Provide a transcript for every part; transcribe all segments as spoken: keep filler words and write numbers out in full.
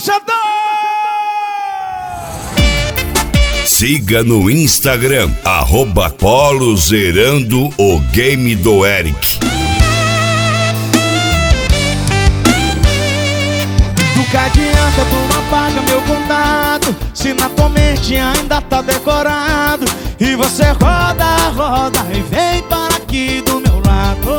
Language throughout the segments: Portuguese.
embaixador! Siga no Instagram, arroba Polo Zerando o Game do Eric. Do que adianta tu não apaga meu contato, se na tua mente ainda tá decorado, e você roda, roda e vem para aqui do meu lado.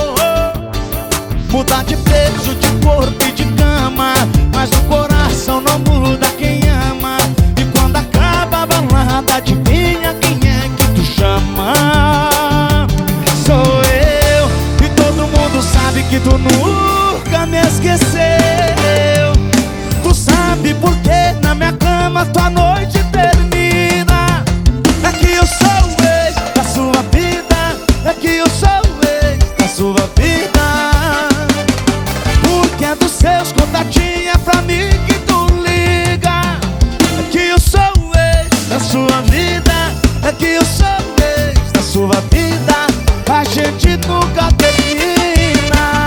Muda de peso, de corpo e de cama, mas o coração não muda quem ama. E quando acaba a balada, adivinha quem é que tu chama? Sou eu, e todo mundo sabe que tu nunca me esqueceu. Tu sabe por que na minha cama tua noite termina? É que eu sou o ex da sua vida, é que eu sou o ex da sua vida. Porque é dos seus contatinhos, é pra mim que tu liga. É que eu sou o ex da sua vida, é que eu sou o ex da sua vida. A gente nunca termina.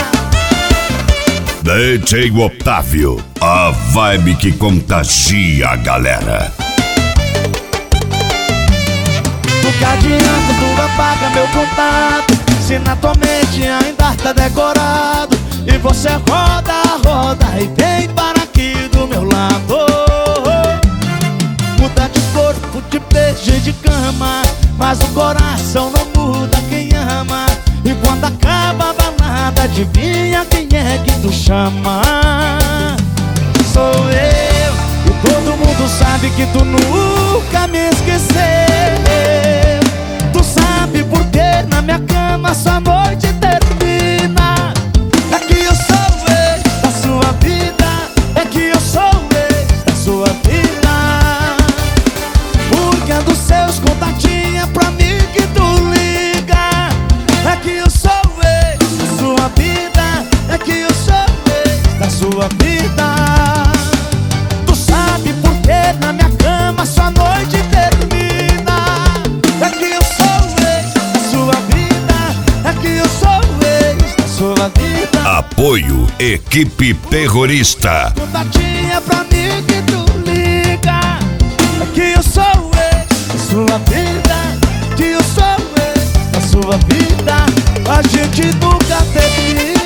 D J Otávio, a vibe que contagia a galera. Do que adianta tu apaga meu contato, se na tua mente ainda tá decorado, e você roda, roda e vem para aqui do meu lado. Muda de corpo, de beijo e de cama, mas o coração não muda quem ama. E quando acaba a balada, adivinha quem é que tu chama? Sou eu, e todo mundo sabe que tu nunca me esqueceu. Tu sabe por que na minha cama sua noite termina? É que eu sou o ex da sua vida, é que eu sou o ex da sua vida. Porque é dos seus contatinhos, é pra mim que tu liga. É que eu sou o ex da sua vida, é que eu sou o ex da sua vida. Tu sabe por que na minha cama sua noite termina? É que eu sou o ex da sua vida, é que eu sou o ex da sua vida. Apoio Equipe Terrorista. Contatinha pra mim que tu liga. É que eu sou o ex da sua vida, que eu sou o ex da sua vida. A gente nunca termina.